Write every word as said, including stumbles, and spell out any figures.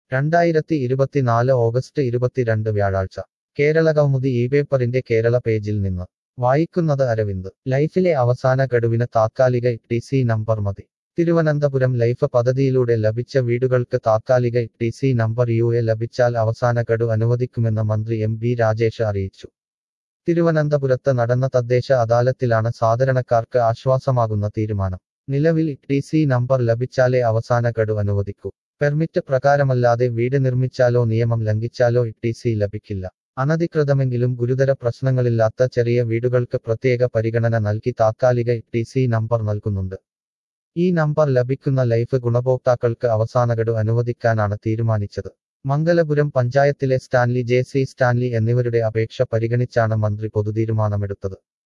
രണ്ടായിരത്തി ഇരുപത്തിനാല് ഓഗസ്റ്റ് ഇരുപത്തിരണ്ട് വ്യാഴാഴ്ച കേരളകൗമുദി ഈ പേപ്പറിന്റെ കേരള പേജിൽ നിന്ന് വായിക്കുന്നത് അരവിന്ദ് ലൈഫിലെ അവസാന ഗഡുവിന് താത്കാലിക ടി സി നമ്പർ മതി തിരുവനന്തപുരം ലൈഫ് പദ്ധതിയിലൂടെ ലഭിച്ച വീടുകൾക്ക് താത്കാലിക T C number U A ലഭിച്ചാൽ അവസാന ഗഡു അനുവദിക്കുമെന്ന് മന്ത്രി എം ബി രാജേഷ് അറിയിച്ചു തിരുവനന്തപുരത്ത് നടന്ന തദ്ദേശ അദാലത്തിലാണ് സാധാരണക്കാർക്ക് ആശ്വാസമാകുന്ന തീരുമാനം നിലവിൽ ടി സി നമ്പർ ലഭിച്ചാലേ അവസാന ഗഡു അനുവദിക്കൂ പെർമിറ്റ് പ്രകാരമല്ലാതെ വീട് നിർമ്മിച്ചാലോ നിയമം ലംഘിച്ചാലോ ടി സി ലഭിക്കില്ല അനധികൃതമെങ്കിലും ഗുരുതര പ്രശ്നങ്ങളില്ലാത്ത ചെറിയ വീടുകൾക്ക് പ്രത്യേക പരിഗണന നൽകി താത്കാലിക ടി സി നമ്പർ നൽകുന്നുണ്ട് ഈ നമ്പർ ലഭിക്കുന്ന ലൈഫ് ഗുണഭോക്താക്കൾക്ക് അവസാന ഗഡു അനുവദിക്കാനാണ് തീരുമാനിച്ചത് മംഗലപുരം പഞ്ചായത്തിലെ സ്റ്റാൻലി ജെ സി സ്റ്റാൻലി എന്നിവരുടെ അപേക്ഷ പരിഗണിച്ചാണ് മന്ത്രി പൊതുതീരുമാനമെടുത്തത്